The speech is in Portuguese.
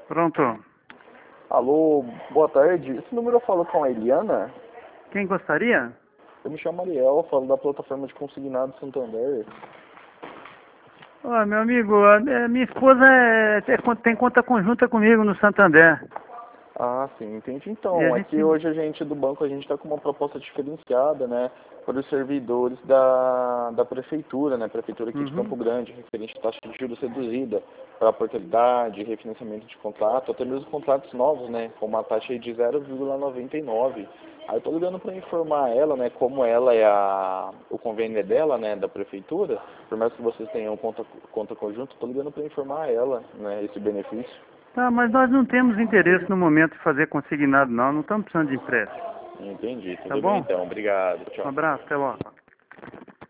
Pronto. Alô, boa tarde. Esse número eu falo com a Eliana? Quem gostaria? Eu me chamo Ariel, falo da plataforma de consignado Santander. Ó, meu amigo, minha esposa tem conta conjunta comigo no Santander. Ah, sim, entendi. E a Então, é que gente... hoje a gente do banco, a gente está com uma proposta diferenciada, né, para os servidores da prefeitura, né, prefeitura aqui de Uhum. Campo Grande, referente à taxa de juros reduzida para a portabilidade, refinanciamento de contrato, até mesmo contratos novos, né, com uma taxa aí de 0,99. Aí eu tô ligando para informar ela, né, como ela é o convênio é dela, né, da prefeitura, por mais que vocês tenham conta conjunta, tô ligando para informar ela, né, esse benefício. Tá, mas nós não temos interesse no momento de fazer consignado, não. Não estamos precisando de empréstimo. Entendi, Tá tudo bem bom? então, obrigado, Um tchau. abraço, até logo.